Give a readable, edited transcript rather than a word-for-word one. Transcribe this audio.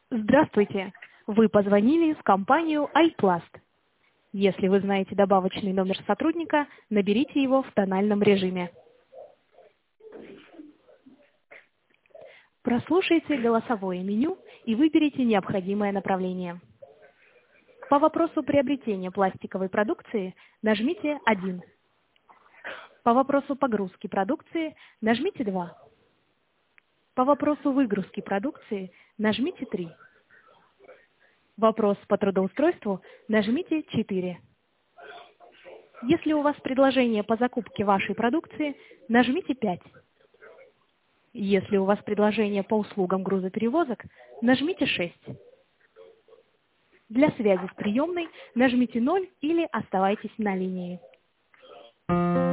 Здравствуйте! Вы позвонили в компанию iPlast. Если вы знаете добавочный номер сотрудника, наберите его в тональном режиме. Прослушайте голосовое меню и выберите необходимое направление. По вопросу приобретения пластиковой продукции нажмите 1. По вопросу погрузки продукции нажмите 2. По вопросу выгрузки продукции нажмите 3. Вопрос по трудоустройству нажмите 4. Если у вас предложение по закупке вашей продукции, нажмите 5. Если у вас предложение по услугам грузоперевозок, нажмите 6. Для связи с приемной нажмите 0 или оставайтесь на линии.